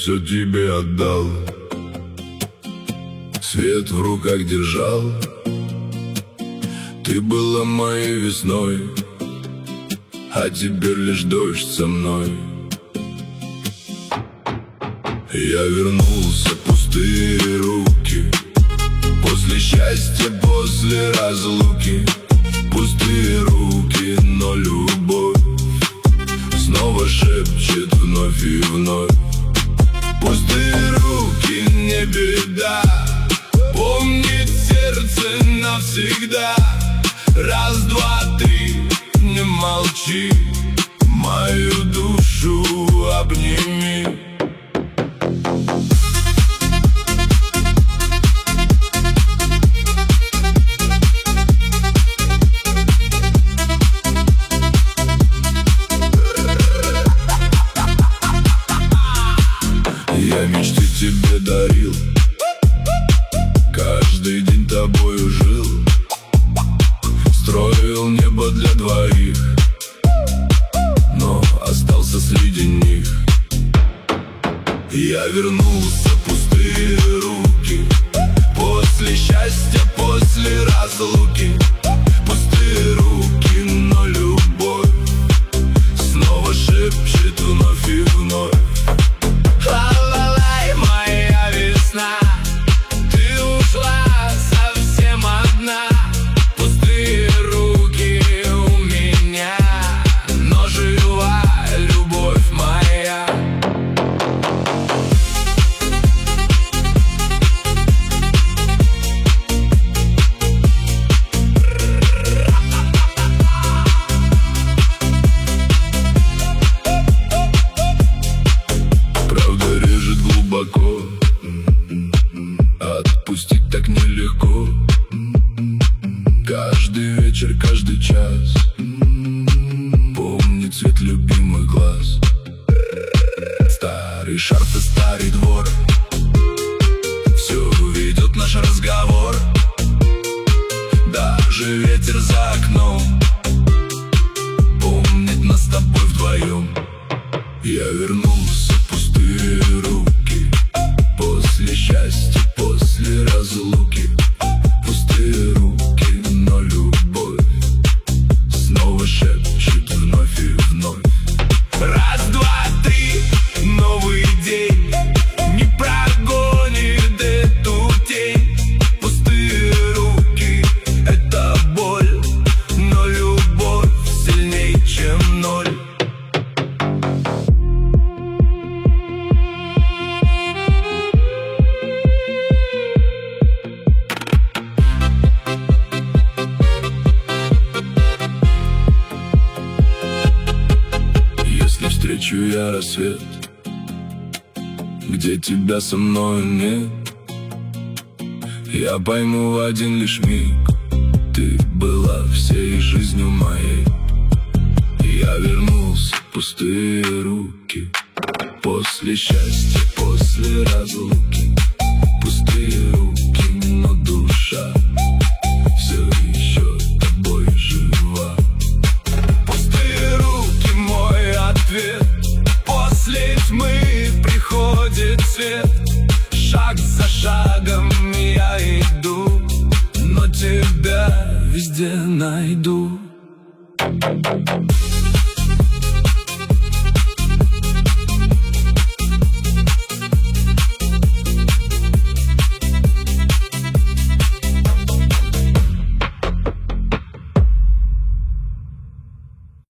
все тебе отдал, свет в руках держал. Ты была моей весной, а теперь лишь дождь со мной. Я вернулся, пустые руки, после счастья, после разлуки. Пустые руки, но любовь снова шепчет вновь и вновь. Пустые руки, не беда, помнит сердце навсегда. Раз, два, три, не молчи, мою душу обними. Я мечты тебе дарил, каждый день тобою жил, строил небо для двоих, но остался среди них. Я вернулся, пустые руки, после счастья, после разлуки. Пустые руки, но любовь снова шепчет вновь и вновь. Ла-ла-лай, моя весна, ты ушла совсем одна. Пустые руки у меня, но жива любовь моя. Отпустить так нелегко. Каждый вечер, каждый час помнит цвет любимых глаз. Старый шарф и старый двор, все ведет наш разговор. Даже ветер за окном помнит нас с тобой вдвоем. Я вернулся, пустые руки, после счастья, после разлуки. Пустые руки, но любовь снова шепчет вновь и вновь. Раз, два, три, новый день не прогонит эту тень. Пустые руки — это боль, но любовь сильней, чем ноль. Встречу я рассвет, где тебя со мной нет, я пойму в один лишь миг: ты была всей жизнью моей. Я вернулся, пустые руки, после счастья, после разлуки. Пустые руки, но душа все еще тобой жива. Пустые руки, мой ответ. После тьмы приходит свет. Шаг за шагом я иду, но тебя везде найду.